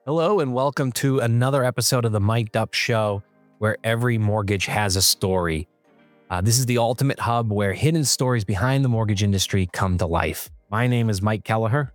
Hello, and welcome to another episode of the Mic'd Up Show, where every mortgage has a story. This is the ultimate hub where hidden stories behind the mortgage industry come to life. My name is Mike Kelleher,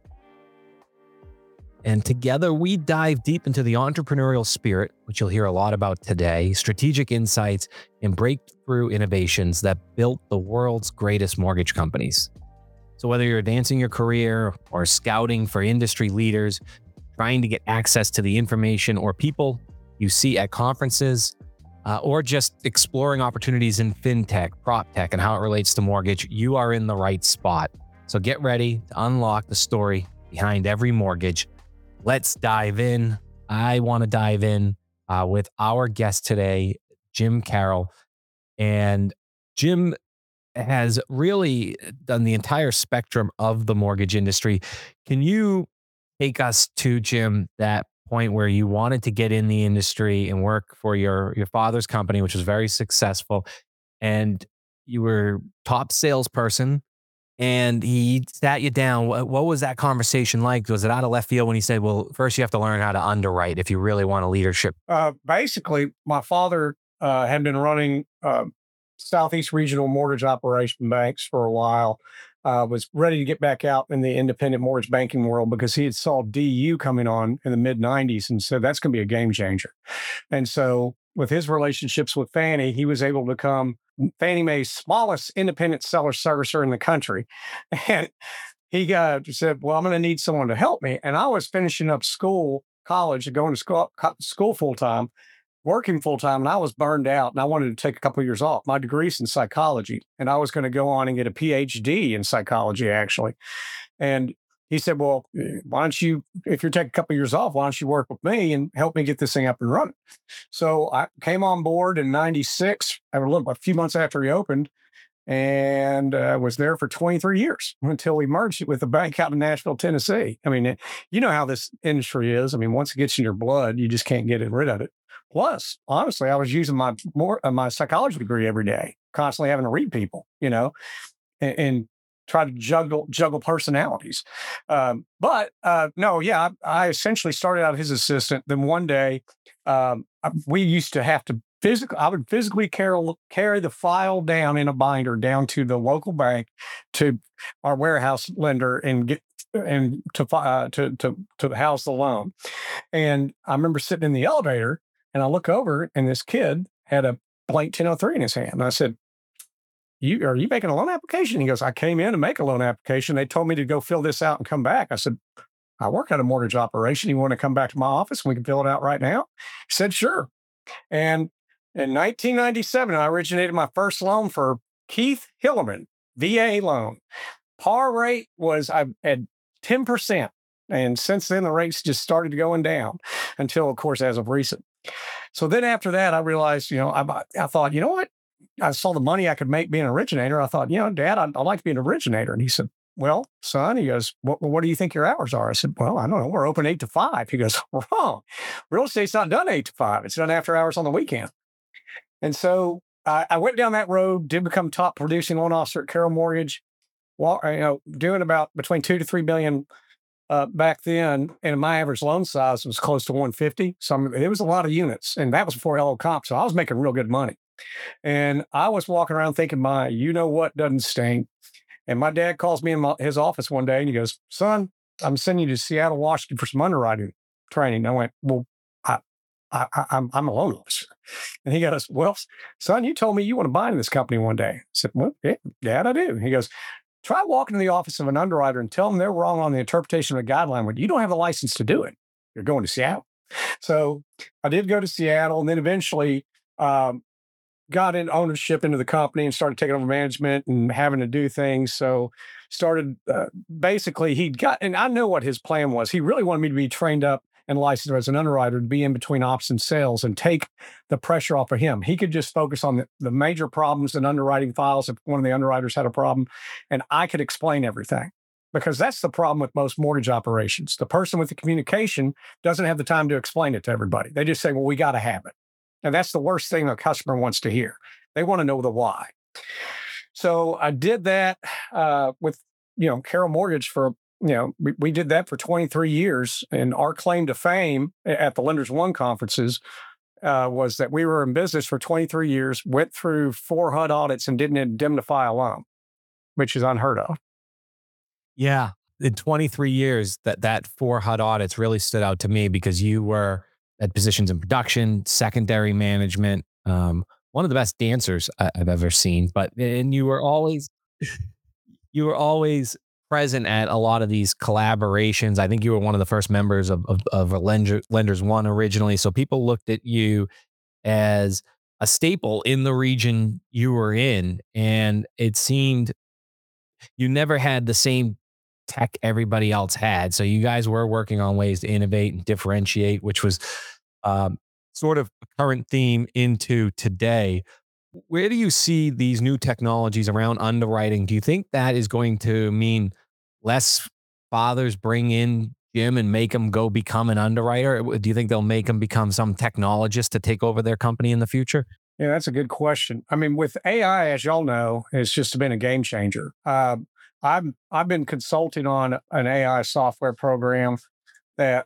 and together we dive deep into the entrepreneurial spirit, which you'll hear a lot about today, strategic insights, and breakthrough innovations that built the world's greatest mortgage companies. So whether you're advancing your career or scouting for industry leaders, trying to get access to the information or people you see at conferences, or just exploring opportunities in fintech, prop tech, and how it relates to mortgage, you are in the right spot. So get ready to unlock the story behind every mortgage. Let's dive in. I want to dive in with our guest today, Jim Carroll. And Jim has really done the entire spectrum of the mortgage industry. Can you take us to, Jim, that point where you wanted to get in the industry and work for your father's company, which was very successful, and you were top salesperson, and he sat you down? What was that conversation like? Was it out of left field when he said, well, first you have to learn how to underwrite if you really want a leadership? Basically, my father had been running Southeast Regional Mortgage Operation Banks for a while. Was ready to get back out in the independent mortgage banking world because he had saw DU coming on in the mid 90s and said that's going to be a game changer. And so, with his relationships with Fannie, he was able to become Fannie Mae's smallest independent seller servicer in the country. And he said, well, I'm going to need someone to help me. And I was finishing up college, going to school full time, working full time, and I was burned out and I wanted to take a couple of years off. My degree's in psychology, and I was going to go on and get a PhD in psychology, actually. And he said, well, why don't you, if you're taking a couple of years off, why don't you work with me and help me get this thing up and running? So I came on board in 96, a few months after he opened, and was there for 23 years until we merged it with a bank out in Nashville, Tennessee. I mean, you know how this industry is. I mean, once it gets in your blood, you just can't get rid of it. Plus, honestly, I was using my psychology degree every day, constantly having to read people, and try to juggle personalities. I essentially started out his assistant. Then one day, we used to have to I would physically carry the file down in a binder down to the local bank, to our warehouse lender, and get and to house the loan. And I remember sitting in the elevator, and I look over, and this kid had a blank 1003 in his hand. And I said, are you making a loan application? He goes, I came in to make a loan application. They told me to go fill this out and come back. I said, I work at a mortgage operation. You want to come back to my office and we can fill it out right now? He said, sure. And in 1997, I originated my first loan for Keith Hillerman, VA loan. Par rate was I had 10%. And since then, the rates just started going down until, of course, as of recent. So then after that, I realized, I thought, you know what? I saw the money I could make being an originator. I thought, Dad, I'd like to be an originator. And he said, well, son, he goes, what do you think your hours are? I said, well, I don't know. We're open 8 to 5. He goes, wrong. Real estate's not done 8 to 5. It's done after hours on the weekend. And so I went down that road, did become top producing loan officer at Carroll Mortgage, doing about between 2 to 3 million back then. And my average loan size was close to 150. So it was a lot of units, and that was before LO Comp. So I was making real good money. And I was walking around thinking, what doesn't stink. And my dad calls me in his office one day and he goes, son, I'm sending you to Seattle, Washington for some underwriting training. I went, well, I'm a loan officer. And he goes, well, son, you told me you want to buy into this company one day. I said, well, yeah, Dad, I do. He goes, try walking to the office of an underwriter and tell them they're wrong on the interpretation of a guideline when you don't have the license to do it. You're going to Seattle. So I did go to Seattle, and then eventually got in ownership into the company and started taking over management and having to do things. So started basically and I know what his plan was. He really wanted me to be trained up and licensed as an underwriter to be in between ops and sales and take the pressure off of him. He could just focus on the major problems in underwriting files if one of the underwriters had a problem, and I could explain everything. Because that's the problem with most mortgage operations. The person with the communication doesn't have the time to explain it to everybody. They just say, well, we got to have it. And that's the worst thing a customer wants to hear. They want to know the why. So I did that with Carroll Mortgage for we did that for 23 years. And our claim to fame at the Lenders One conferences was that we were in business for 23 years, went through 4 HUD audits and didn't indemnify a loan, which is unheard of. Yeah. In 23 years, that 4 HUD audits really stood out to me because you were at positions in production, secondary management, one of the best dancers I've ever seen. And you were always present at a lot of these collaborations. I think you were one of the first members of Lenders One originally. So people looked at you as a staple in the region you were in. And it seemed you never had the same tech everybody else had. So you guys were working on ways to innovate and differentiate, which was sort of a current theme into today. Where do you see these new technologies around underwriting? Do you think that is going to mean less fathers bring in Jim and make him go become an underwriter? Do you think they'll make him become some technologist to take over their company in the future? Yeah, that's a good question. I mean, with AI, as y'all know, it's just been a game changer. I've been consulting on an AI software program that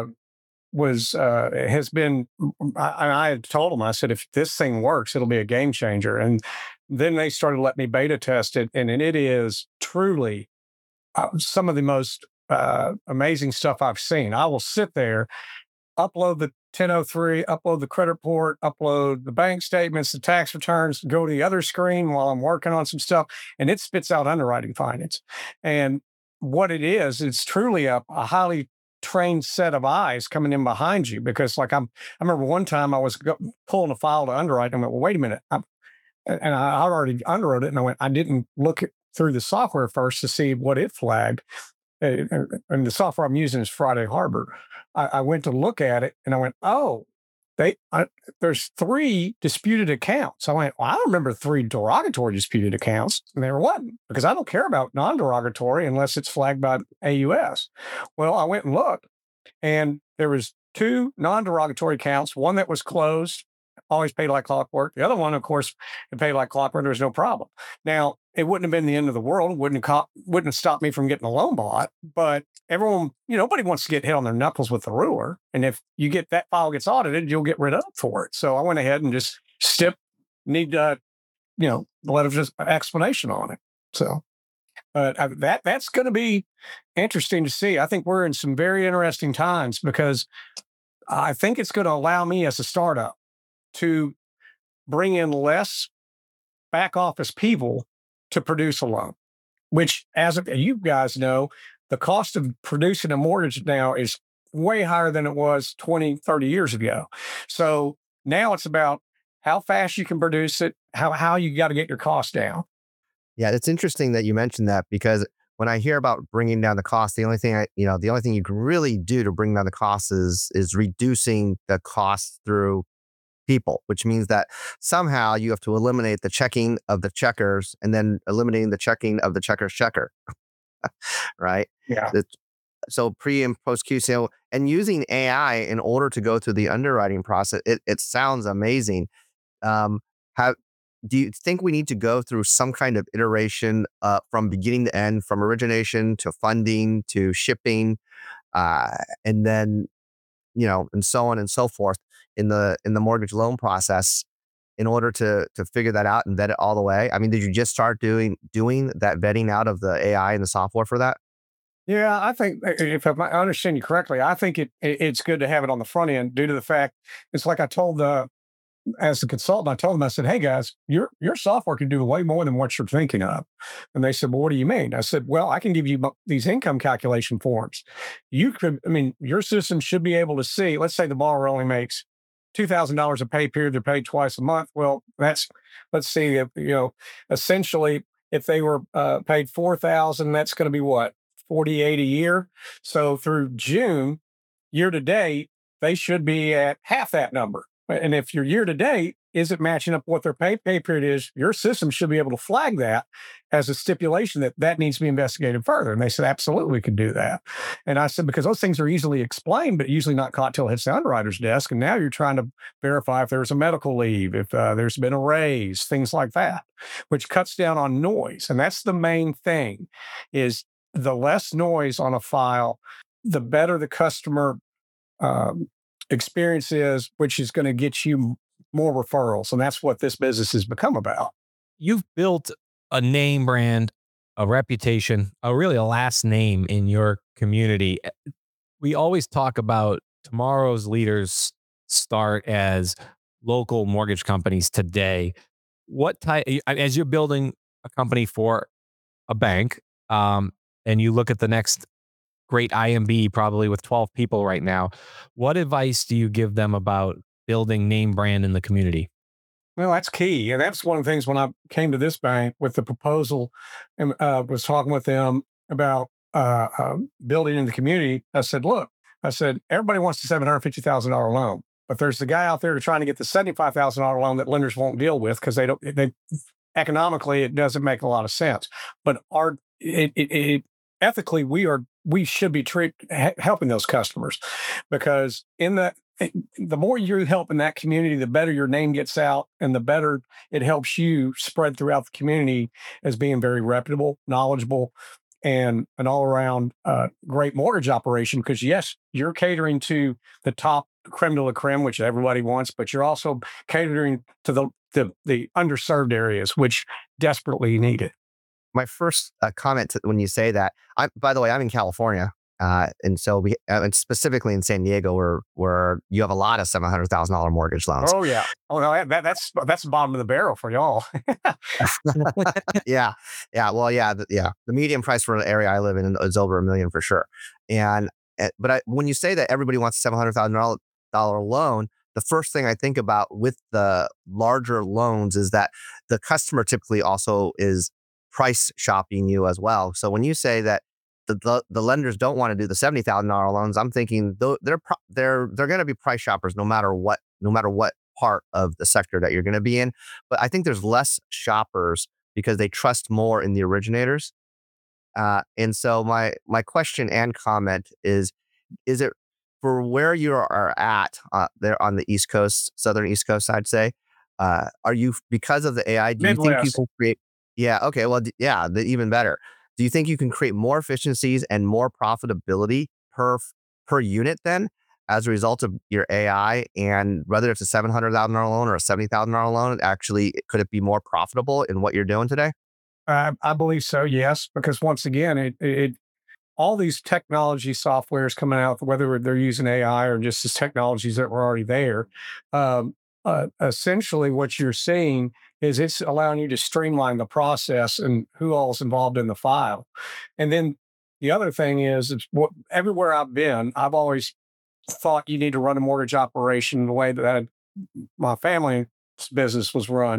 has been. I had told them, I said, if this thing works, it'll be a game changer. And then they started letting me beta test it, and it is truly some of the most amazing stuff I've seen. I will sit there, upload the 1003, upload the credit report, upload the bank statements, the tax returns, go to the other screen while I'm working on some stuff, and it spits out underwriting findings. And what it is, it's truly a highly trained set of eyes coming in behind you. Because I remember one time I was pulling a file to underwrite, and I went, well, wait a minute. And I already underwrote it, and I didn't look through the software first to see what it flagged. And the software I'm using is Friday Harbor. I went to look at it, and I went, oh, there's 3 disputed accounts. I went, well, I don't remember 3 derogatory disputed accounts. And there wasn't, because I don't care about non-derogatory unless it's flagged by AUS. Well, I went and looked, and there was 2 non-derogatory accounts, one that was closed, always paid like clockwork. The other one, of course, it paid like clockwork. There was no problem. Now, it wouldn't have been the end of the world. Wouldn't have stopped me from getting a loan bought. But everyone, nobody wants to get hit on their knuckles with the ruler. And if you get that file gets audited, you'll get rid of for it. So I went ahead and just need the letter of just explanation on it. So, but that's going to be interesting to see. I think we're in some very interesting times, because I think it's going to allow me as a startup to bring in less back office people to produce a loan, which, as you guys know, the cost of producing a mortgage now is way higher than it was 20, 30 years ago. So now it's about how fast you can produce it, how you got to get your costs down. Yeah, it's interesting that you mentioned that, because when I hear about bringing down the cost, the only thing you can really do to bring down the costs is reducing the costs through people, which means that somehow you have to eliminate the checking of the checkers and then eliminating the checking of the checker's checker. Right? Yeah. So pre and post QCO, and using AI in order to go through the underwriting process, it sounds amazing. Do you think we need to go through some kind of iteration from beginning to end, from origination to funding to shipping, and then and so on and so forth in the mortgage loan process, in order to figure that out and vet it all the way? I mean, did you just start doing that vetting out of the AI and the software for that? Yeah, I think, if I understand you correctly, I think it's good to have it on the front end, due to the fact it's like I told as a consultant, I told them, I said, hey guys, your software can do way more than what you're thinking of. And they said, well, what do you mean? I said, well, I can give you these income calculation forms. Your system should be able to see, let's say the borrower only makes $2,000 a pay period, they're paid twice a month. Well, let's see, essentially, if they were paid $4,000, that's going to be what, $48 a year. So through June, year to date, they should be at half that number. And if your year to date isn't matching up what their pay period is, your system should be able to flag that as a stipulation that needs to be investigated further. And they said, absolutely, we can do that. And I said, because those things are easily explained, but usually not caught till it hits the underwriter's desk. And now you're trying to verify if there's a medical leave, if there's been a raise, things like that, which cuts down on noise. And that's the main thing, is the less noise on a file, the better the customer um, experience is, which is going to get you more referrals. And that's what this business has become about. You've built a name brand, a reputation, really a last name in your community. We always talk about tomorrow's leaders start as local mortgage companies today. What type, as you're building a company for a bank, and you look at the next great IMB, probably with 12 people right now, what advice do you give them about building name brand in the community? Well, that's key. And that's one of the things when I came to this bank with the proposal and was talking with them about building in the community. I said, look, I said, everybody wants a $750,000 loan, but there's the guy out there trying to get the $75,000 loan that lenders won't deal with because they economically, it doesn't make a lot of sense. But ethically, we should be helping those customers because the more you help in that community, the better your name gets out and the better it helps you spread throughout the community as being very reputable, knowledgeable, and an all around great mortgage operation. Because yes, you're catering to the top creme de la creme, which everybody wants, but you're also catering to the underserved areas, which desperately need it. My first comment when you say that, by the way, I'm in California. And so and specifically in San Diego, where you have a lot of $700,000 mortgage loans. Oh yeah. Oh no, that's the bottom of the barrel for y'all. Yeah, yeah. Well, yeah, yeah. The median price for the area I live in is over $1 million for sure. But when you say that everybody wants a $700,000 loan, the first thing I think about with the larger loans is that the customer typically also is price shopping you as well. So when you say that the lenders don't want to do the $70,000 loans, I'm thinking they're going to be price shoppers no matter what part of the sector that you're going to be in. But I think there's less shoppers because they trust more in the originators. And so my question and comment is it for where you are at there on the East Coast, Southern East Coast, I'd say, are you, because of the AI, do you think you Midwest. can create? Yeah. Okay. Well, yeah, even better. Do you think you can create more efficiencies and more profitability per unit then as a result of your AI? And whether it's a $700,000 loan or a $70,000 loan, actually, could it be more profitable in what you're doing today? I believe so, yes, because once again, it all these technology softwares coming out, whether they're using AI or just as technologies that were already there, um, essentially what you're seeing is it's allowing you to streamline the process and who all is involved in the file. And then the other thing is everywhere I've been, I've always thought you need to run a mortgage operation the way that my family's business was run.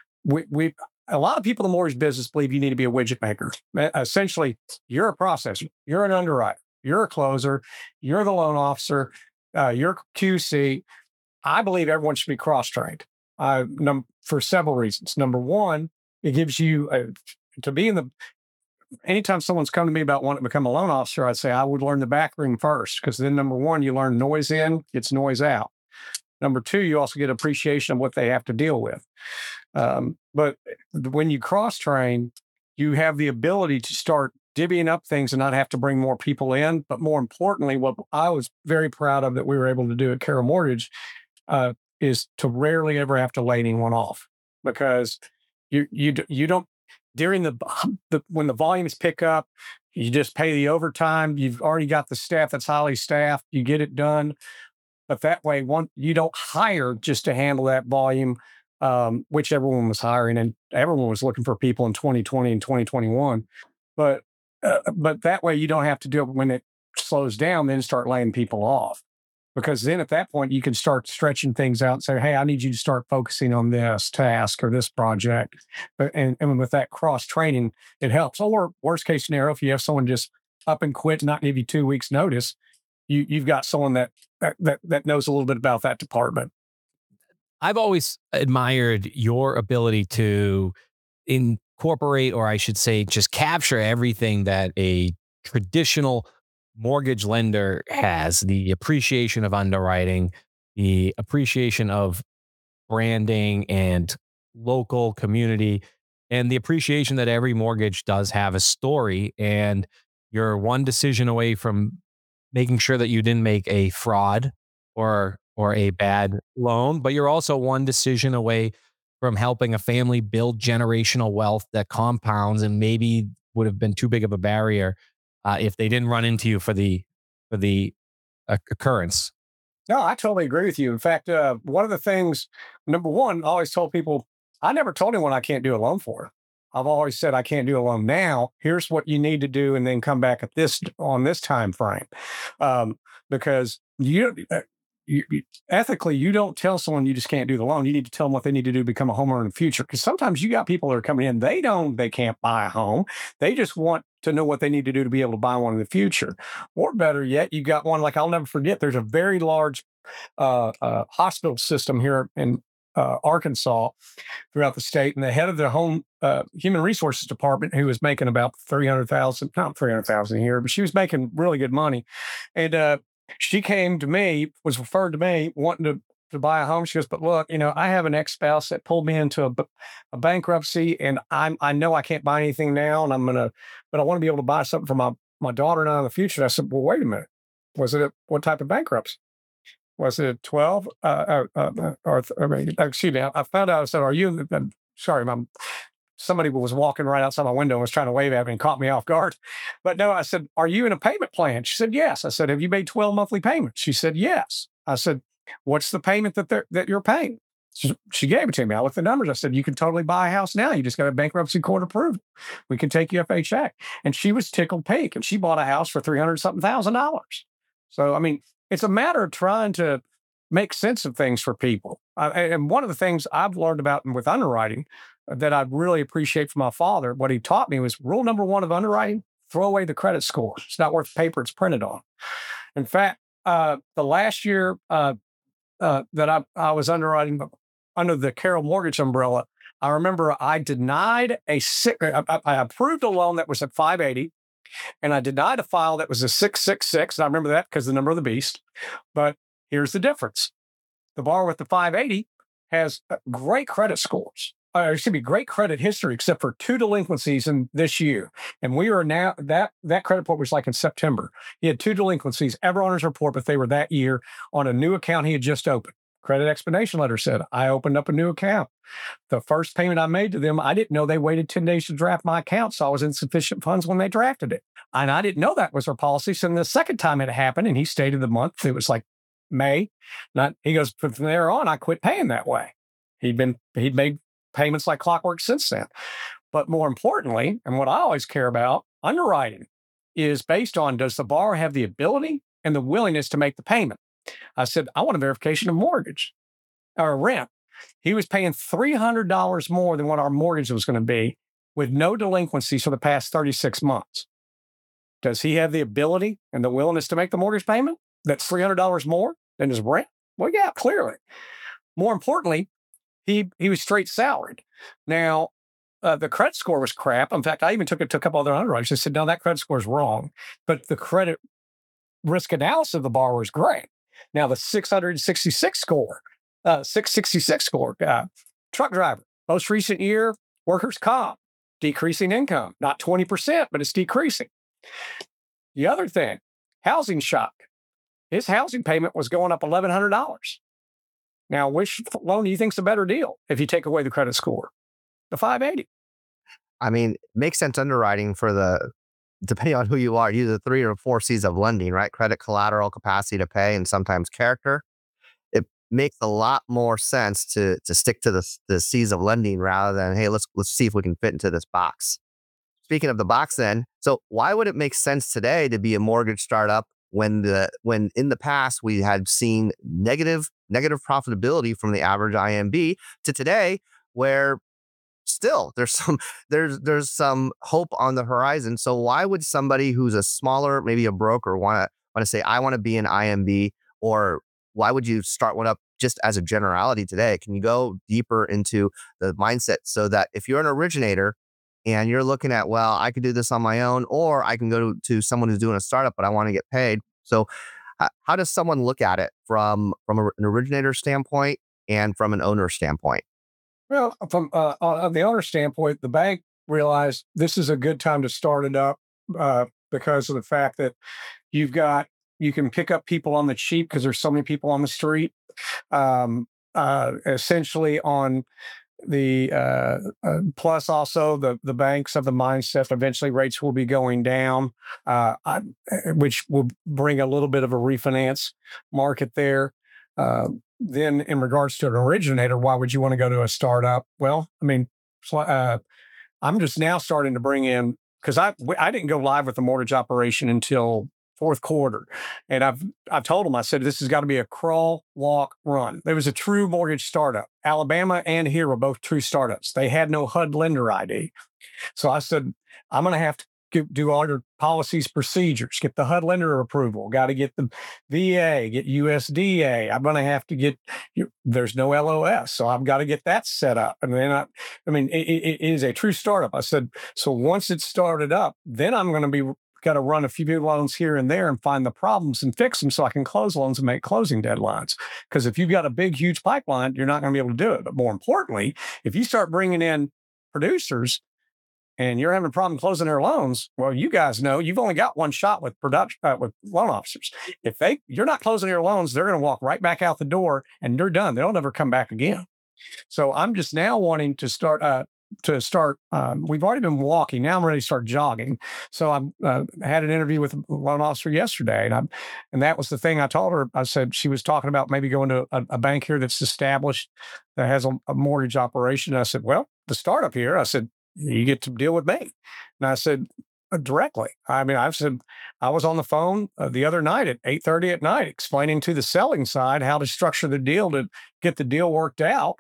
We A lot of people in the mortgage business believe you need to be a widget maker. Essentially, you're a processor, you're an underwriter, you're a closer, you're the loan officer, you're QC. I believe everyone should be cross trained for several reasons. Number one, it gives you to be in the. Anytime someone's come to me about wanting to become a loan officer, I'd say I would learn the back room first because then number one, you learn noise in, gets noise out. Number two, you also get appreciation of what they have to deal with. But when you cross train, you have the ability to start divvying up things and not have to bring more people in. But more importantly, what I was very proud of that we were able to do at Carroll Mortgage is to rarely ever have to lay anyone off because you don't during the when the volumes pick up, you just pay the overtime. You've already got the staff that's highly staffed. You get it done. But that way, you don't hire just to handle that volume, which everyone was hiring, and everyone was looking for people in 2020 and 2021. But that way, you don't have to do it when it slows down, then start laying people off. Because then at that point, you can start stretching things out and say, hey, I need you to start focusing on this task or this project. And with that cross training, it helps. Or worst case scenario, if you have someone just up and quit, not give you 2 weeks notice, you've got someone that knows a little bit about that department. I've always admired your ability to incorporate, or I should say, just capture everything that a traditional mortgage lender has: the appreciation of underwriting, the appreciation of branding and local community, and the appreciation that every mortgage does have a story. And You're one decision away from making sure that you didn't make a fraud or a bad loan, but you're also one decision away from helping a family build generational wealth that compounds and maybe would have been too big of a barrier if they didn't run into you for the occurrence. No, I totally agree with you. In fact, one of the things, number one, I always told people, I never told anyone I can't do a loan for. I've always said I can't do a loan now. Here's what you need to do, and then come back at this on this time frame, because ethically you don't tell someone you just can't do the loan. You need to tell them what they need to do to become a homeowner in the future. Because sometimes you got people that are coming in, they can't buy a home. They just want to know what they need to do to be able to buy one in the future. Or better yet, you got one like I'll never forget. There's a very large hospital system here in Arkansas, throughout the state, and the head of the home human resources department, who was making about 300,000, not 300,000 a year, but she was making really good money, and she came to me, was referred to me, wanting to buy a home. She goes, "But look, I have an ex-spouse that pulled me into a bankruptcy, and I know I can't buy anything now, and but I want to be able to buy something for my daughter and I in the future." And I said, "Well, wait a minute. What type of bankruptcy? Was it 12? Excuse me. I found out. I said, "Are you?" Sorry, somebody was walking right outside my window and was trying to wave at me and caught me off guard. But no, I said, "Are you in a payment plan?" She said, "Yes." I said, "Have you made 12 monthly payments?" She said, "Yes." I said, "What's the payment that you're paying?" She gave it to me. I looked at the numbers. I said, "You can totally buy a house now. You just got a bankruptcy court approved. We can take you FHA." And she was tickled pink, and she bought a house for 300 something $1,000. So, I mean, it's a matter of trying to make sense of things for people. And one of the things I've learned about with underwriting that I really appreciate from my father, what he taught me was rule number one of underwriting: throw away the credit score. It's not worth the paper it's printed on. In fact, the last year that I was underwriting under the Carroll Mortgage umbrella, I remember I denied I approved a loan that was at 580, and I denied a file that was a 666. And I remember that because the number of the beast. But here's the difference: the borrower with the 580 has great credit scores. Excuse me, great credit history, except for 2 delinquencies in this year. And we are now, that credit report was like in September. He had 2 delinquencies ever on his report, but they were that year on a new account he had just opened. Credit explanation letter said, "I opened up a new account. The first payment I made to them, I didn't know they waited 10 days to draft my account, so I was insufficient funds when they drafted it. And I didn't know that was their policy." So the second time it happened, and he stated the month, it was like May. He goes, "From there on, I quit paying that way." He'd made payments like clockwork since then. But more importantly, and what I always care about, underwriting is based on, does the borrower have the ability and the willingness to make the payment? I said, "I want a verification of mortgage or rent." He was paying $300 more than what our mortgage was going to be, with no delinquencies for the past 36 months. Does he have the ability and the willingness to make the mortgage payment that's $300 more than his rent? Well, yeah, clearly. More importantly, he was straight salaried. Now, the credit score was crap. In fact, I even took it to a couple other underwriters. I said, "No, that credit score is wrong." But the credit risk analysis of the borrower is great. Now, the 666 score, truck driver, most recent year, workers' comp, decreasing income, not 20%, but it's decreasing. The other thing, housing shock. His housing payment was going up $1,100. Now, which loan do you think's a better deal if you take away the credit score? The 580. I mean, makes sense underwriting depending on who you are, use the 3 or 4 C's of lending, right? Credit, collateral, capacity to pay, and sometimes character. It makes a lot more sense to stick to the C's of lending rather than, hey, let's see if we can fit into this box. Speaking of the box then, so why would it make sense today to be a mortgage startup when in the past we had seen negative profitability from the average IMB to today, where still there's some hope on the horizon? So why would somebody who's a smaller, maybe a broker, want to say, "I want to be an IMB"? Or why would you start one up just as a generality today? Can you go deeper into the mindset so that if you're an originator and you're looking at, well, I could do this on my own, or I can go to someone who's doing a startup, but I want to get paid. So how does someone look at it from an originator standpoint and from an owner standpoint? Well, from on the owner standpoint, the bank realized this is a good time to start it up. because of the fact that you can pick up people on the cheap because there's so many people on the street. Essentially on the plus also the banks have the mindset eventually rates will be going down, which will bring a little bit of a refinance market there. Then in regards to an originator, why would you want to go to a startup? Well, I mean, I'm just now starting to bring in, because I didn't go live with the mortgage operation until fourth quarter. And I've told them, I said, this has got to be a crawl, walk, run. There was a true mortgage startup. Alabama and here were both true startups. They had no HUD lender ID. So I said, I'm going to have to do all your policies, procedures, get the HUD lender approval, got to get the VA, get USDA. I'm going to have to get, there's no LOS. So I've got to get that set up. And then it is a true startup. I said, so once it's started up, then I'm going to got to run a few loans here and there and find the problems and fix them so I can close loans and make closing deadlines. Because if you've got a big, huge pipeline, you're not going to be able to do it. But more importantly, if you start bringing in producers and you're having a problem closing their loans, well, you guys know you've only got one shot with with loan officers. If you're not closing your loans, they're going to walk right back out the door and they're done. They'll never come back again. So I'm just now wanting to start. We've already been walking. Now I'm ready to start jogging. So I had an interview with a loan officer yesterday, and that was the thing I told her. I said she was talking about maybe going to a bank here that's established that has a mortgage operation. And I said, well, the startup here. I said, you get to deal with me. And I said, directly. I mean, I've said I was on the phone the other night at 8:30 at night explaining to the selling side how to structure the deal to get the deal worked out.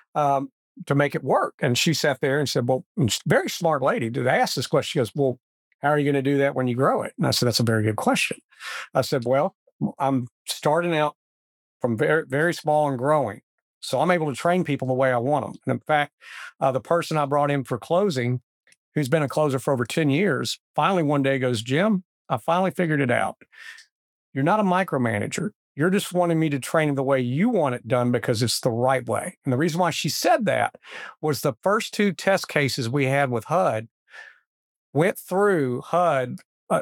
To make it work. And she sat there and said, well, very smart lady. Did I ask this question? She goes, well, how are you going to do that when you grow it? And I said, that's a very good question. I said, well, I'm starting out from very, very small and growing. So I'm able to train people the way I want them. And in fact, the person I brought in for closing, who's been a closer for over 10 years, finally one day goes, Jim, I finally figured it out. You're not a micromanager. You're just wanting me to train it the way you want it done because it's the right way. And the reason why she said that was the first two test cases we had with HUD went through HUD.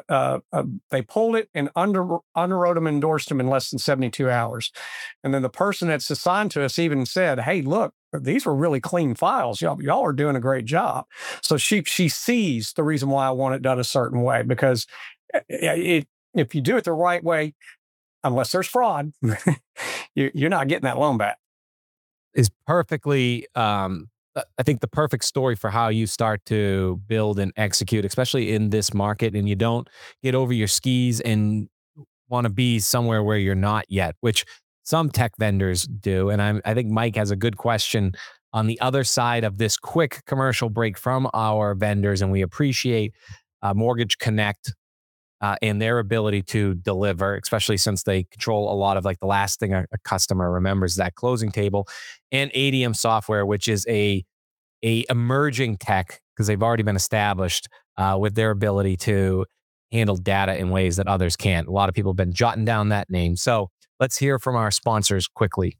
They pulled it and underwrote them, endorsed them in less than 72 hours. And then the person that's assigned to us even said, hey, look, these were really clean files. Y'all are doing a great job. So she sees the reason why I want it done a certain way, because if you do it the right way, unless there's fraud, you're not getting that loan back. Is perfectly, I think, the perfect story for how you start to build and execute, especially in this market, and you don't get over your skis and want to be somewhere where you're not yet, which some tech vendors do. And I think Mike has a good question on the other side of this quick commercial break from our vendors, and we appreciate Mortgage Connect and their ability to deliver, especially since they control a lot of like the last thing a customer remembers, that closing table, and ADM Software, which is a emerging tech because they've already been established with their ability to handle data in ways that others can't. A lot of people have been jotting down that name. So let's hear from our sponsors quickly.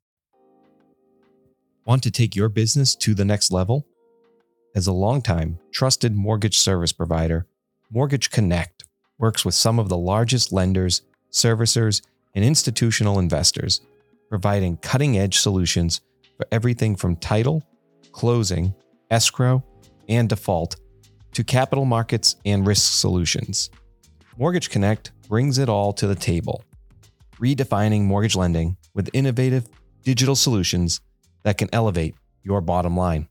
Want to take your business to the next level? As a longtime trusted mortgage service provider, Mortgage Connect works with some of the largest lenders, servicers, and institutional investors, providing cutting-edge solutions for everything from title, closing, escrow, and default to capital markets and risk solutions. Mortgage Connect brings it all to the table, redefining mortgage lending with innovative digital solutions that can elevate your bottom line.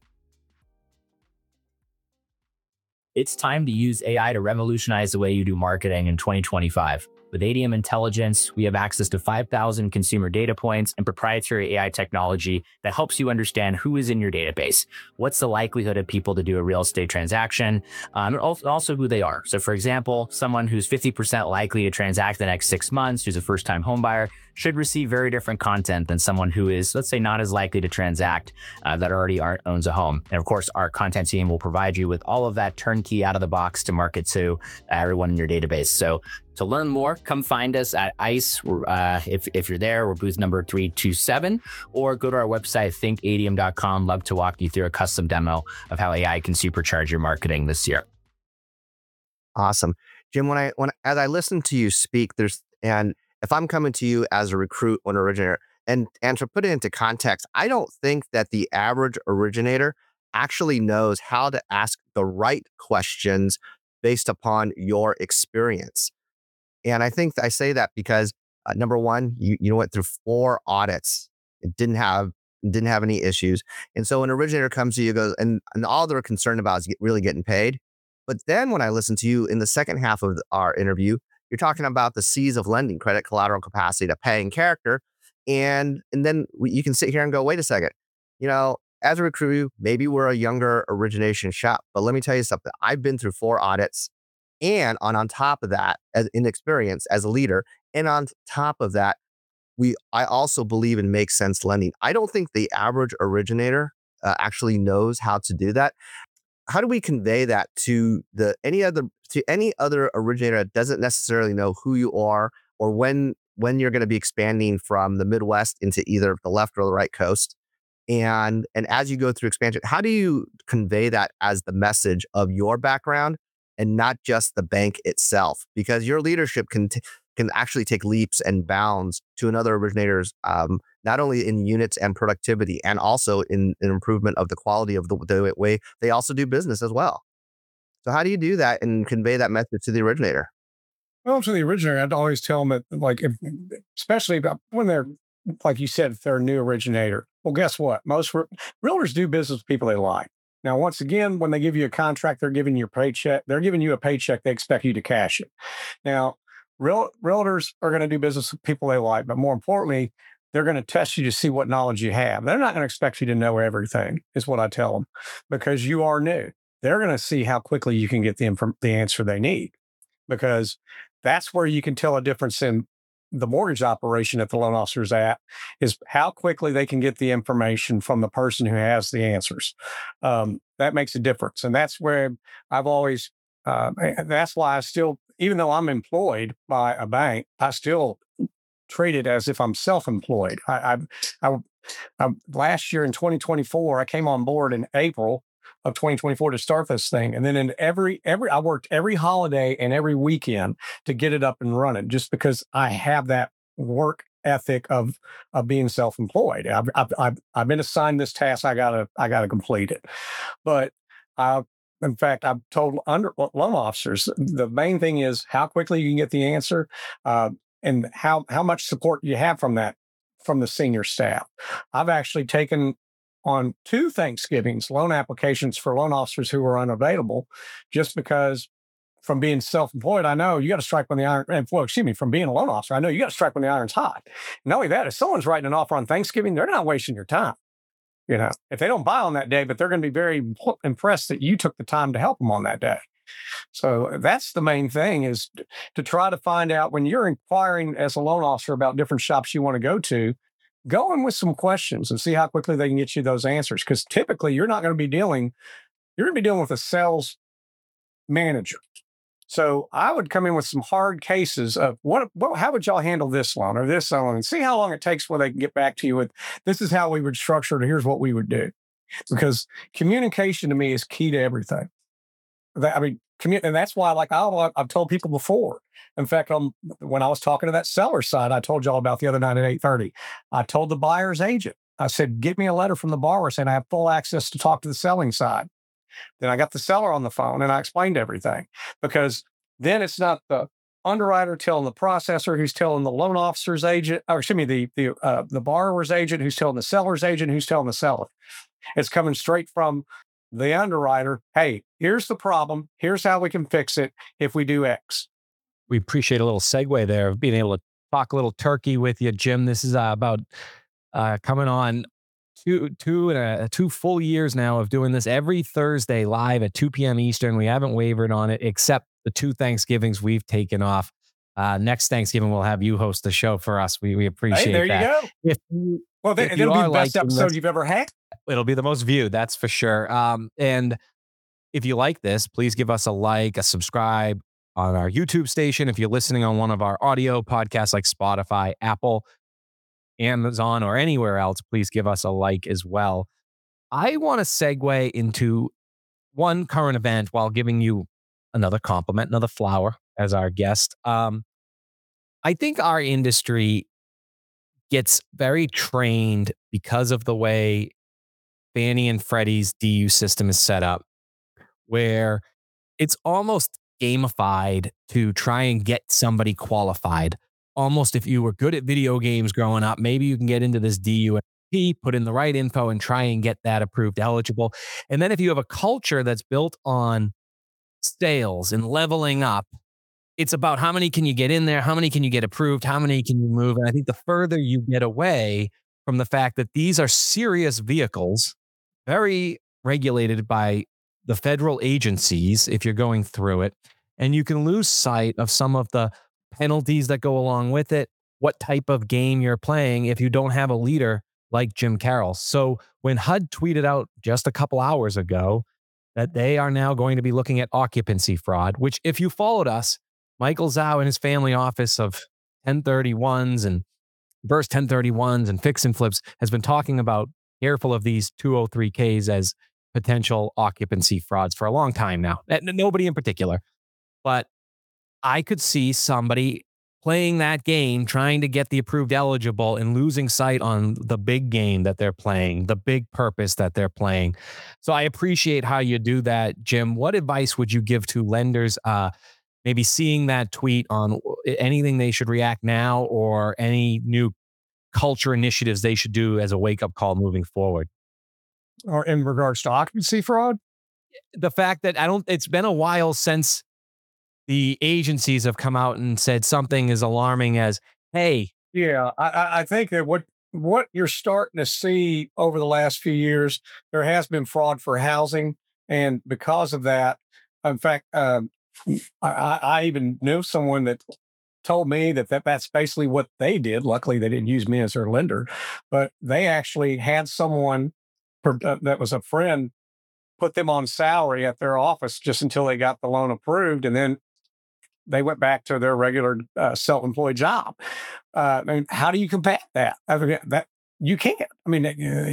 It's time to use AI to revolutionize the way you do marketing in 2025. With ADM Intelligence, we have access to 5,000 consumer data points and proprietary AI technology that helps you understand who is in your database, what's the likelihood of people to do a real estate transaction, and also who they are. So for example, someone who's 50% likely to transact the next 6 months, who's a first-time homebuyer, should receive very different content than someone who is, let's say, not as likely to transact that already owns a home. And of course, our content team will provide you with all of that turnkey out of the box to market to everyone in your database. So to learn more, come find us at ICE. If you're there, we're booth number 327, or go to our website, thinkadm.com. Love to walk you through a custom demo of how AI can supercharge your marketing this year. Awesome. Jim, as I listen to you speak, and if I'm coming to you as a recruit or an originator, and to put it into context, I don't think that the average originator actually knows how to ask the right questions based upon your experience. And I think I say that because number one, you went through 4 audits. It didn't have any issues. And so an originator comes to you, goes, and all they're concerned about is really getting paid. But then when I listen to you in the second half of our interview, you're talking about the C's of lending: credit, collateral, capacity to pay, and character. And then you can sit here and go, wait a second, as a recruit, maybe we're a younger origination shop, but let me tell you something. I've been through 4 audits, and on top of that, as in experience as a leader, and on top of that, I also believe in make sense lending. I don't think the average originator actually knows how to do that. How do we convey that to any other originator that doesn't necessarily know who you are, or when you're going to be expanding from the Midwest into either the left or the right coast? And as you go through expansion, how do you convey that as the message of your background and not just the bank itself? Because your leadership can actually take leaps and bounds to another originator's, not only in units and productivity, and also in improvement of the quality of the way they also do business as well. So how do you do that and convey that message to the originator? Well, to the originator, I'd always tell them that, especially about when they're, like you said, if they're a new originator. Well, guess what? Most realtors do business with people they like. Now, once again, when they give you a contract, they're giving you a paycheck. They're giving you a paycheck. They expect you to cash it. Now, realtors are going to do business with people they like, but more importantly, they're going to test you to see what knowledge you have. They're not going to expect you to know everything, is what I tell them, because you are new. They're going to see how quickly you can get the answer they need, because that's where you can tell a difference in the mortgage operation that the loan officer's at, is how quickly they can get the information from the person who has the answers. That makes a difference. And that's where I've always, that's why I still, even though I'm employed by a bank, I still treat it as if I'm self-employed. Last year in 2024, I came on board in April of 2024 to start this thing. And then in I worked every holiday and every weekend to get it up and running, just because I have that work ethic of being self-employed. I've been assigned this task. I gotta complete it. But in fact, I've told loan officers, the main thing is how quickly you can get the answer, and how much support you have from the senior staff. I've actually taken on 2 Thanksgivings loan applications for loan officers who were unavailable, just because from being self-employed, I know you got to strike when the iron, from being a loan officer, I know you got to strike when the iron's hot. Not only that, if someone's writing an offer on Thanksgiving, they're not wasting your time. If they don't buy on that day, but they're going to be very impressed that you took the time to help them on that day. So that's the main thing, is to try to find out, when you're inquiring as a loan officer about different shops you want to go in with some questions and see how quickly they can get you those answers. Because typically you're going to be dealing with a sales manager. So I would come in with some hard cases of how would y'all handle this loan or this loan, and see how long it takes before they can get back to you with, this is how we would structure it, here's what we would do. Because communication to me is key to everything. And that's why, I've told people before. In fact, when I was talking to that seller side, I told y'all about the other night at 8:30, I told the buyer's agent, I said, get me a letter from the borrower saying I have full access to talk to the selling side. Then I got the seller on the phone and I explained everything, because then it's not the underwriter telling the processor who's telling the loan officer's agent, or excuse me, the borrower's agent who's telling the seller's agent who's telling the seller. It's coming straight from the underwriter. Hey, here's the problem. Here's how we can fix it if we do X. We appreciate a little segue there of being able to talk a little turkey with you, Jim. This is about coming on two full years now of doing this every Thursday live at 2 p.m. Eastern. We haven't wavered on it, except the 2 Thanksgivings we've taken off. Next Thanksgiving, we'll have you host the show for us. We appreciate that. There you go. It'll be the best episode you've ever had. It'll be the most viewed, that's for sure. And if you like this, please give us a like, a subscribe on our YouTube station. If you're listening on one of our audio podcasts like Spotify, Apple, Amazon, or anywhere else, please give us a like as well. I want to segue into one current event while giving you another compliment, another flower as our guest. I think our industry gets very trained because of the way Fannie and Freddie's DU system is set up, where it's almost gamified to try and get somebody qualified. Almost if you were good at video games growing up, maybe you can get into this DUNP, put in the right info and try and get that approved eligible. And then if you have a culture that's built on sales and leveling up, it's about how many can you get in there, how many can you get approved, how many can you move. And I think the further you get away from the fact that these are serious vehicles, very regulated by the federal agencies, if you're going through it, and you can lose sight of some of the penalties that go along with it, what type of game you're playing if you don't have a leader like Jim Carroll. So when HUD tweeted out just a couple hours ago that they are now going to be looking at occupancy fraud, which if you followed us, Michael Zhao and his family office of 1031s and burst 1031s and fix and flips has been talking about careful of these 203Ks as potential occupancy frauds for a long time now. Nobody in particular, but I could see somebody playing that game, trying to get the approved eligible and losing sight on the big game that they're playing, the big purpose that they're playing. So I appreciate how you do that, Jim. What advice would you give to lenders, maybe seeing that tweet on anything they should react now or any new culture initiatives they should do as a wake-up call moving forward? Or in regards to occupancy fraud? The fact that it's been a while since the agencies have come out and said something as alarming as, hey. Yeah, I think that what you're starting to see over the last few years, there has been fraud for housing. And because of that, in fact, I even knew someone that told me that's basically what they did. Luckily, they didn't use me as their lender, but they actually had someone that was a friend put them on salary at their office just until they got the loan approved, and then they went back to their regular self-employed job. I mean, how do you combat that? I mean, that you can't. I mean,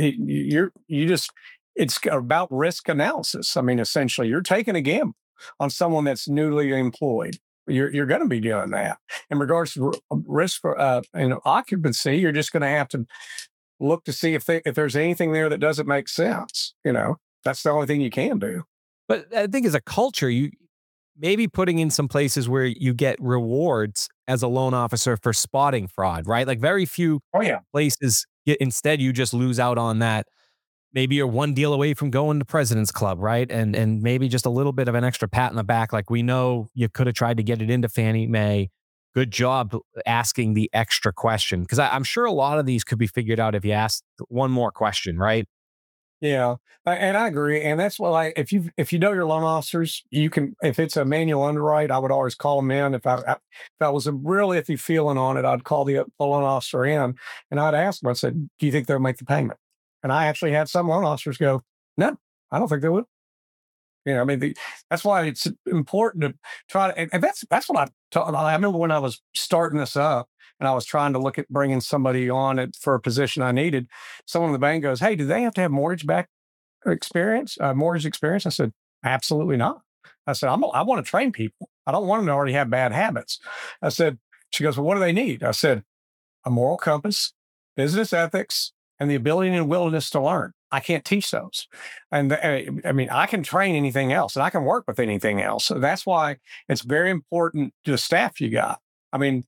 it's about risk analysis. I mean, essentially, you're taking a gamble on someone that's newly employed. You're going to be doing that. In regards to risk for occupancy, you're just going to have to look to see if there's anything there that doesn't make sense. That's the only thing you can do. But I think as a culture, you maybe putting in some places where you get rewards as a loan officer for spotting fraud, right? Like very few places instead you just lose out on that. Maybe you're one deal away from going to President's Club, right? And maybe just a little bit of an extra pat in the back. Like we know you could have tried to get it into Fannie Mae. Good job asking the extra question. Because I'm sure a lot of these could be figured out if you ask one more question, right? Yeah, and I agree. And that's what if you know your loan officers, you can, if it's a manual underwrite, I would always call them in. If I was a really iffy feeling on it, I'd call the loan officer in and I'd ask them, I said, do you think they'll make the payment? And I actually had some loan officers go, no, I don't think they would. I mean, that's why it's important to try to, and that's what I remember when I was starting this up and I was trying to look at bringing somebody on it for a position I needed. Someone in the bank goes, hey, do they have to have mortgage experience? I said, absolutely not. I said, I want to train people. I don't want them to already have bad habits. I said, she goes, well, what do they need? I said, a moral compass, business ethics, and the ability and willingness to learn. I can't teach those. And I mean, I can train anything else and I can work with anything else. So that's why it's very important to the staff you got. And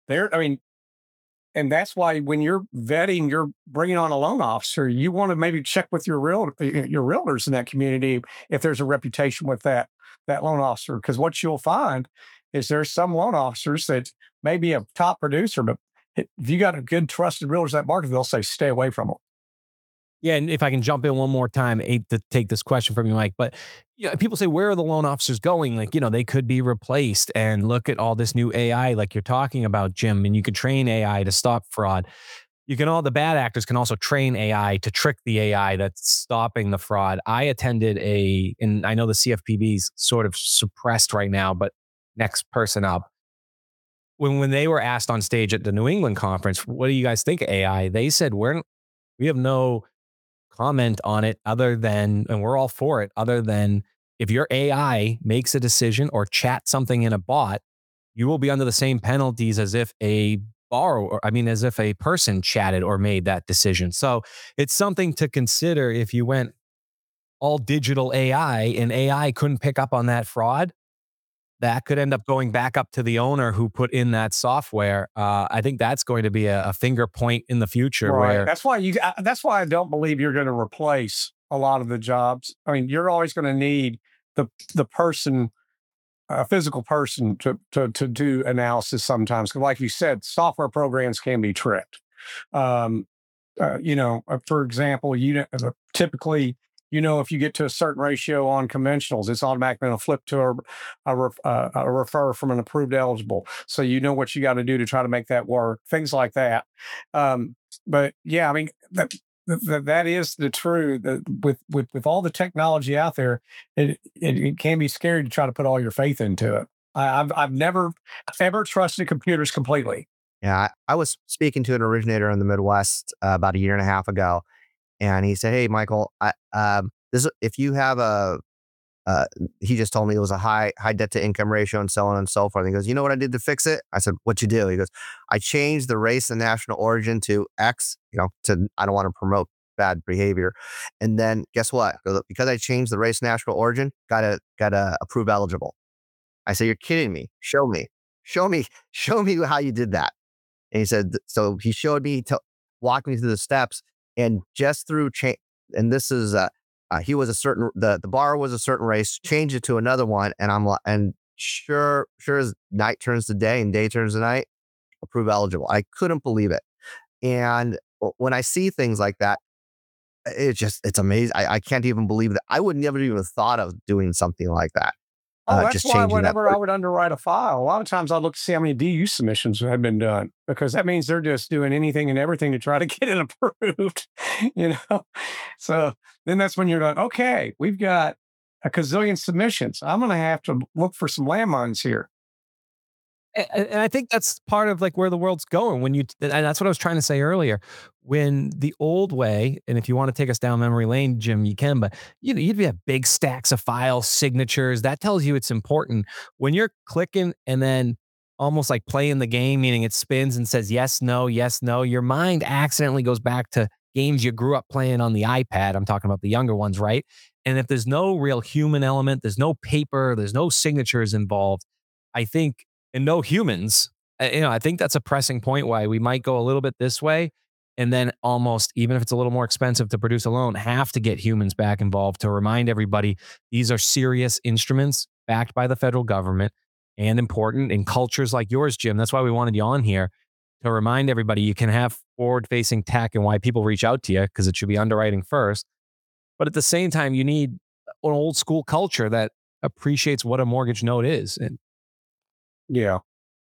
that's why when you're vetting, you're bringing on a loan officer, you want to maybe check with your realtors in that community if there's a reputation with that loan officer. Because what you'll find is there's some loan officers that may be a top producer, but if you got a good trusted realtors in that market, they'll say stay away from them. Yeah, and if I can jump in one more time, I hate to take this question from you, Mike, but people say, where are the loan officers going? Like, they could be replaced, and look at all this new AI like you're talking about, Jim, and you could train AI to stop fraud. The bad actors can also train AI to trick the AI that's stopping the fraud. I attended and I know the CFPB's sort of suppressed right now, but next person up. When they were asked on stage at the New England conference, what do you guys think of AI? They said, we have no comment on it other than, and we're all for it, other than if your AI makes a decision or chat something in a bot, you will be under the same penalties as if a as if a person chatted or made that decision. So it's something to consider. If you went all digital AI and AI couldn't pick up on that fraud, that could end up going back up to the owner who put in that software. I think that's going to be a finger point in the future. Right. Where That's why I don't believe you're going to replace a lot of the jobs. I mean, you're always going to need the person, a physical person, to do analysis sometimes. 'Cause like you said, software programs can be tricked. Um, for example, typically, if you get to a certain ratio on conventionals, it's automatically going to flip to a refer from an approved eligible. So you know what you got to do to try to make that work, things like that. But yeah, I mean, that is the truth. With all the technology out there, it can be scary to try to put all your faith into it. I've never ever trusted computers completely. Yeah, I was speaking to an originator in the Midwest about a year and a half ago, and he said, "Hey, Michael, if you have he just told me it was a high debt to income ratio and so on and so forth." And he goes, "You know what I did to fix it?" I said, "What'd you do?" He goes, "I changed the race and national origin to X. I don't want to promote bad behavior, and then guess what? Because I changed the race national origin, got a approved eligible." I said, "You're kidding me? Show me, show me how you did that." And he said, so he showed me, walked me through the steps, and just through change. And this is, he was the bar was a certain race, changed it to another one. And I'm like, and sure as night turns to day and day turns to night, approve eligible. I couldn't believe it. And when I see things like that, it's amazing. I can't even believe that. I would never even thought of doing something like that. Oh, that's Just why changing that. whenever I would underwrite a file, a lot of times I look to see how many DU submissions had been done, because that means they're just doing anything and everything to try to get it approved. you know. So then that's when you're like, okay, we've got a gazillion submissions. I'm going to have to look for some landmines here. And I think that's part of like where the world's going. And that's what I was trying to say earlier. When the old way, and if you want to take us down memory lane, Jim, you can, but you'd have big stacks of files, signatures. That tells you it's important. When you're clicking and then almost like playing the game, meaning it spins and says yes, no, your mind accidentally goes back to games you grew up playing on the iPad. I'm talking about the younger ones, right? And if there's no real human element, there's no paper, there's no signatures involved, I think, and no humans, I think that's a pressing point why we might go a little bit this way. And then almost, even if it's a little more expensive to produce a loan, have to get humans back involved to remind everybody these are serious instruments backed by the federal government and important in cultures like yours, Jim. That's why we wanted you on here, to remind everybody you can have forward-facing tech and why people reach out to you, because it should be underwriting first. But at the same time, you need an old school culture that appreciates what a mortgage note is. And Yeah.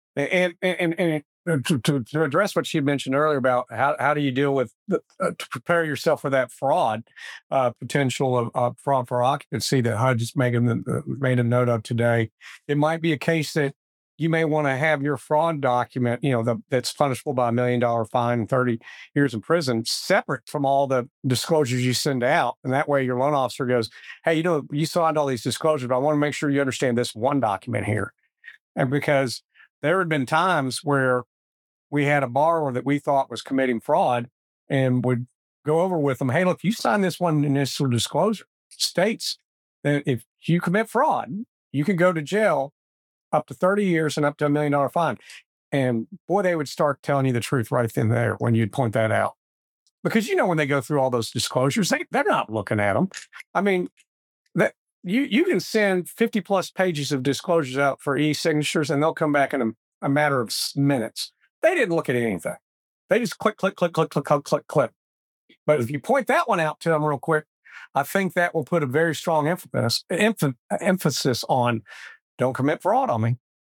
And to address what she mentioned earlier about how do you deal with to prepare yourself for that fraud potential of fraud for occupancy that I just made a note of today, it might be a case that you may want to have your fraud document, that's punishable by $1 million fine and 30 years in prison, separate from all the disclosures you send out. And that way your loan officer goes, hey, you signed all these disclosures, but I want to make sure you understand this one document here. And because there had been times where we had a borrower that we thought was committing fraud and would go over with them, hey, look, you signed this one initial disclosure, states that if you commit fraud, you can go to jail up to 30 years and up to $1 million fine. And boy, they would start telling you the truth right then and there when you'd point that out. Because when they go through all those disclosures, they're not looking at them. I mean, that you can send 50 plus pages of disclosures out for e-signatures and they'll come back in a matter of minutes. They didn't look at anything. They just click. But if you point that one out to them real quick, I think that will put a very strong emphasis on don't commit fraud on me.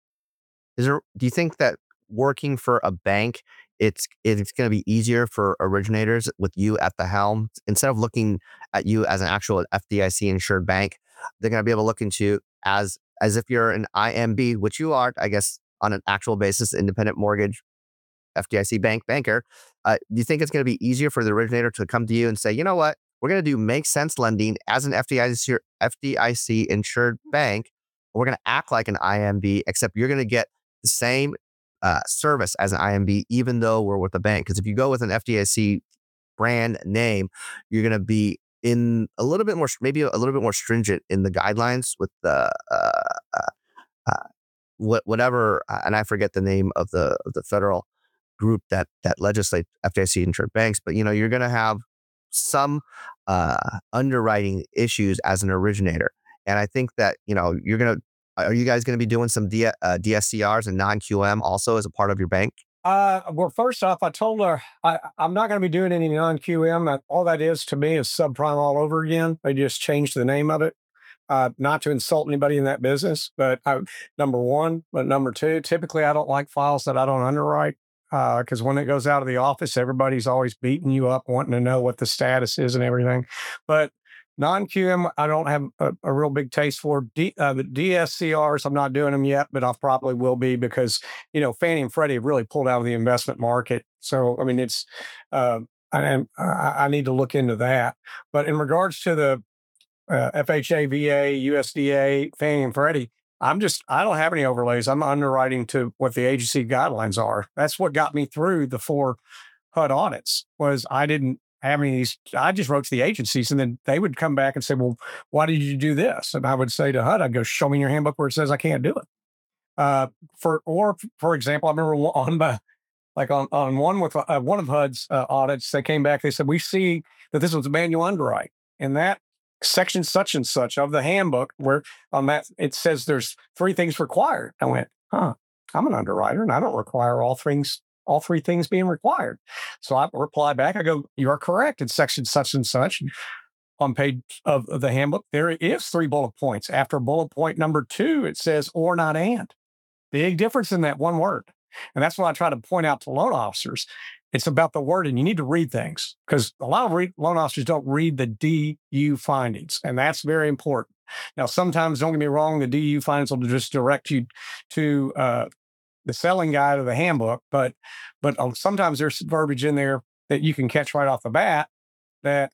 Do you think that working for a bank, it's going to be easier for originators with you at the helm? Instead of looking at you as an actual FDIC insured bank, they're going to be able to look into you as if you're an IMB, which you are, I guess, on an actual basis, independent mortgage, FDIC banker. Do you think it's going to be easier for the originator to come to you and say, you know what, we're going to do make sense lending as an FDIC insured bank. We're going to act like an IMB, except you're going to get the same service as an IMB, even though we're with a bank. Because if you go with an FDIC brand name, you're going to be in a little bit more, maybe a little bit more stringent in the guidelines with the whatever, and I forget the name of the federal group that legislates FDIC insured banks. But you're going to have some underwriting issues as an originator, and I think that are you guys going to be doing some DSCRs and non-QM also as a part of your bank? Well, first off, I told her I'm not going to be doing any non-QM. All that is to me is subprime all over again. They just changed the name of it. Not to insult anybody in that business, but number one. But number two, typically I don't like files that I don't underwrite because when it goes out of the office, everybody's always beating you up, wanting to know what the status is and everything. But non-QM, I don't have a real big taste for. The DSCRs, I'm not doing them yet, but I probably will be because, Fannie and Freddie have really pulled out of the investment market. So, I mean, it's, I need to look into that. But in regards to the FHA, VA, USDA, Fannie and Freddie, I don't have any overlays. I'm underwriting to what the agency guidelines are. That's what got me through the 4 HUD audits was I didn't have any of these. I just wrote to the agencies and then they would come back and say, well, why did you do this? And I would say to HUD, I'd go, show me your handbook where it says I can't do it. For example, I remember on one with one of HUD's audits, they came back, they said, we see that this was a manual underwrite. And that section such and such of the handbook where on that it says there's 3 things required. I went, I'm an underwriter and I don't require all 3 things being required. So I reply back, I go, you are correct in section such and such. On page of the handbook, there is 3 bullet points. After bullet point number 2, it says or not and. Big difference in that one word. And that's what I try to point out to loan officers. It's about the wording. You need to read things because a lot of loan officers don't read the DU findings, and that's very important. Now, sometimes, don't get me wrong, the DU findings will just direct you to the selling guide of the handbook, but sometimes there's verbiage in there that you can catch right off the bat that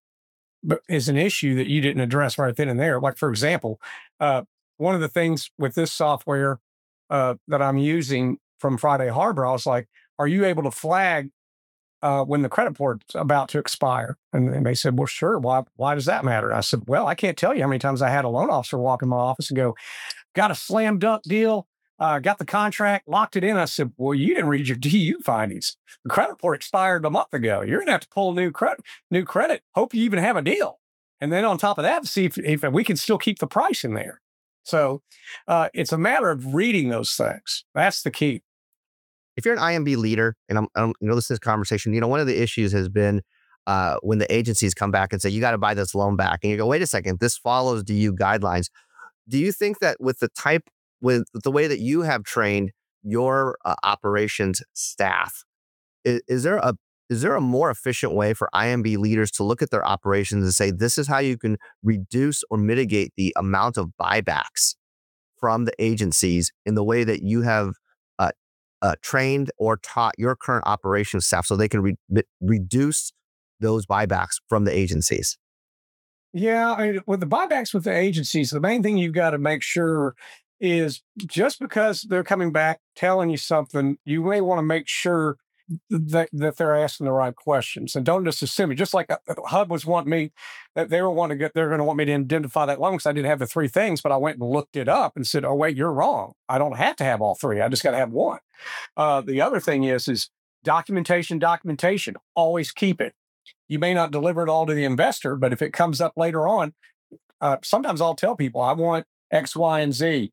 is an issue that you didn't address right then and there. Like, for example, one of the things with this software that I'm using from Friday Harbor, I was like, are you able to flag when the credit report's about to expire? And they said, well, sure. Why does that matter? I said, well, I can't tell you how many times I had a loan officer walk in my office and go, got a slam dunk deal, got the contract, locked it in. I said, well, you didn't read your DU findings. The credit report expired a month ago. You're going to have to pull new credit. Hope you even have a deal. And then on top of that, see if we can still keep the price in there. So it's a matter of reading those things. That's the key. If you're an IMB leader, and I'm listening to this conversation, one of the issues has been when the agencies come back and say, you got to buy this loan back. And you go, wait a second, this follows DU guidelines. Do you think that with the way that you have trained your operations staff, is there a more efficient way for IMB leaders to look at their operations and say, this is how you can reduce or mitigate the amount of buybacks from the agencies in the way that you have trained or taught your current operations staff so they can reduce those buybacks from the agencies? Yeah, I mean, with the buybacks with the agencies, the main thing you've got to make sure is just because they're coming back telling you something, you may want to make sure that they're asking the right questions and don't just assume it. Just like HUD was wanting me, that they're going to want me to identify that loan because I didn't have the 3 things, but I went and looked it up and said, oh, wait, you're wrong. I don't have to have all 3. I just got to have one. The other thing is documentation. Always keep it. You may not deliver it all to the investor, but if it comes up later on, sometimes I'll tell people I want X, Y, and Z.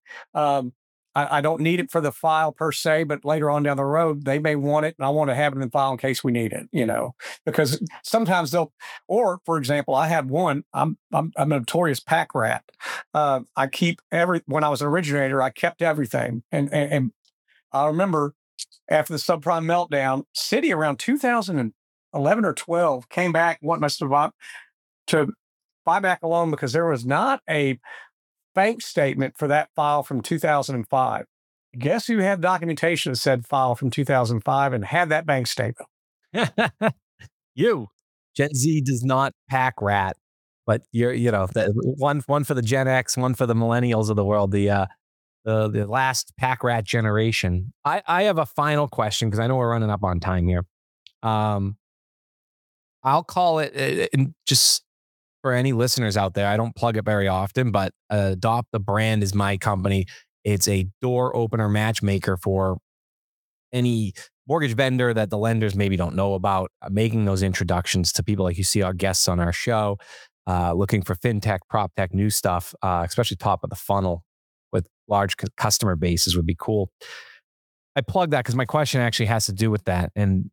I don't need it for the file per se, but later on down the road, they may want it, and I want to have it in the file in case we need it, because sometimes or for example, I had one, I'm a notorious pack rat. I keep when I was an originator, I kept everything. And I remember after the subprime meltdown, Citi around 2011 or 12 came back, wanting us to buy back a loan because there was not a bank statement for that file from 2005. Guess who had documentation that said file from 2005 and had that bank statement? You. Gen Z does not pack rat, but you're, one for the Gen X, one for the millennials of the world. the last pack rat generation. I have a final question because I know we're running up on time here. I'll call it, and just for any listeners out there, I don't plug it very often, but Adopt the Brand is my company. It's a door opener matchmaker for any mortgage vendor that the lenders maybe don't know about, making those introductions to people like you see our guests on our show, looking for fintech, prop tech, new stuff, especially top of the funnel with large customer bases would be cool. I plug that because my question actually has to do with that. And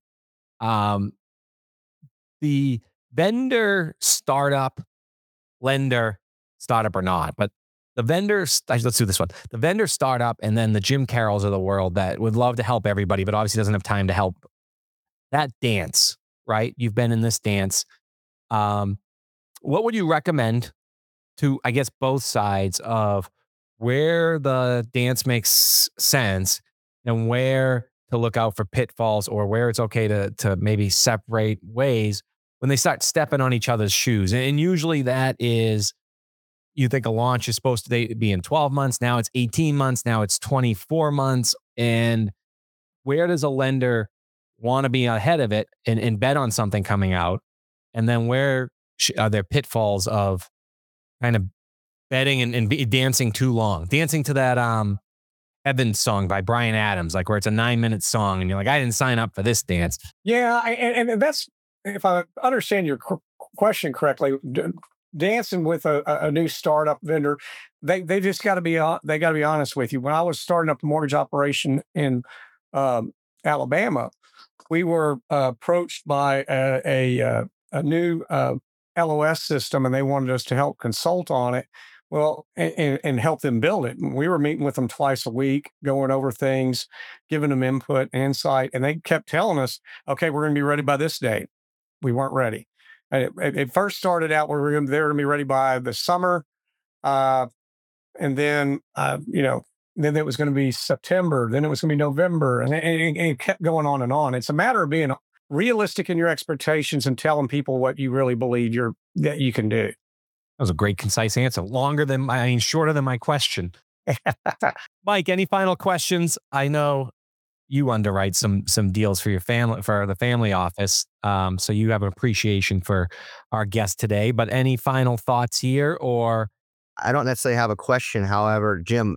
the vendor startup, lender startup or not, but the vendors, let's do this one. The vendor startup and then the Jim Carrolls of the world that would love to help everybody, but obviously doesn't have time to help. That dance, right? You've been in this dance. What would you recommend to, I guess, both sides of where the dance makes sense and where to look out for pitfalls or where it's okay to maybe separate ways when they start stepping on each other's shoes? And usually that is, you think a launch is supposed to be in 12 months. Now it's 18 months. Now it's 24 months. And where does a lender want to be ahead of it and bet on something coming out? And then where are there pitfalls of kind of betting and dancing too long? Dancing to that Evans song by Bryan Adams, like where it's a 9-minute song and you're like, I didn't sign up for this dance. Yeah. And that's, if I understand your question correctly, dancing with a new startup vendor, they just got to be honest with you. When I was starting up a mortgage operation in Alabama, we were approached by a new LOS system, and they wanted us to help consult on it. Well, and help them build it. And we were meeting with them twice a week, going over things, giving them input, insight, and they kept telling us, "Okay, we're going to be ready by this date." We weren't ready. It first started out where they were going to be ready by the summer, and then then it was going to be September, then it was going to be November, and it kept going on and on. It's a matter of being realistic in your expectations and telling people what you really believe that you can do. That was a great, concise answer. Shorter than my question. Mike, any final questions? I know you underwrite some deals for your family, for the family office. So you have an appreciation for our guest today, but any final thoughts here? Or I don't necessarily have a question. However, Jim,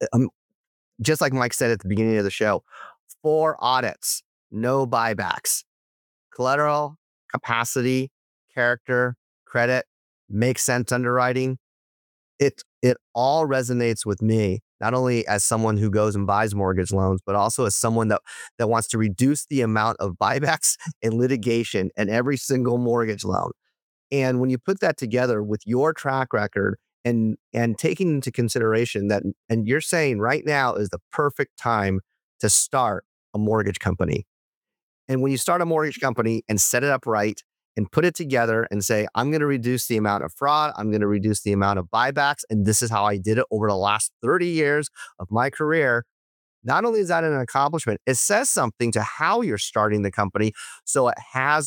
just like Mike said at the beginning of the show, 4 audits, no buybacks, collateral, capacity, character, credit, makes sense underwriting. It all resonates with me, not only as someone who goes and buys mortgage loans, but also as someone that wants to reduce the amount of buybacks and litigation in every single mortgage loan. And when you put that together with your track record and taking into consideration that, and you're saying right now is the perfect time to start a mortgage company. And when you start a mortgage company and set it up right and put it together and say, I'm going to reduce the amount of fraud, I'm going to reduce the amount of buybacks, and this is how I did it over the last 30 years of my career, not only is that an accomplishment, it says something to how you're starting the company. So it has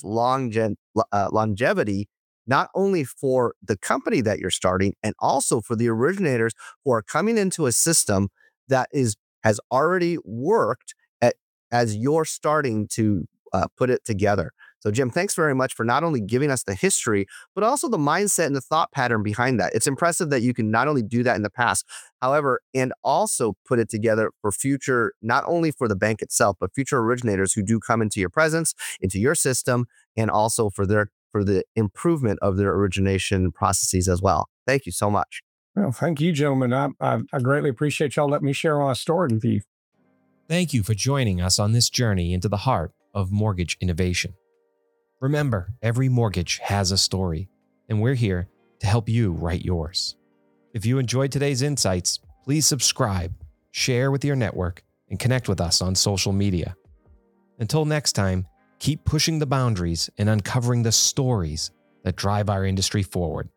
longevity, not only for the company that you're starting, and also for the originators who are coming into a system that has already worked as you're starting to put it together. So Jim, thanks very much for not only giving us the history, but also the mindset and the thought pattern behind that. It's impressive that you can not only do that in the past, however, and also put it together for future, not only for the bank itself, but future originators who do come into your presence, into your system, and also for the improvement of their origination processes as well. Thank you so much. Well, thank you, gentlemen. I greatly appreciate y'all letting me share my story with you. Thank you for joining us on this journey into the heart of mortgage innovation. Remember, every mortgage has a story, and we're here to help you write yours. If you enjoyed today's insights, please subscribe, share with your network, and connect with us on social media. Until next time, keep pushing the boundaries and uncovering the stories that drive our industry forward.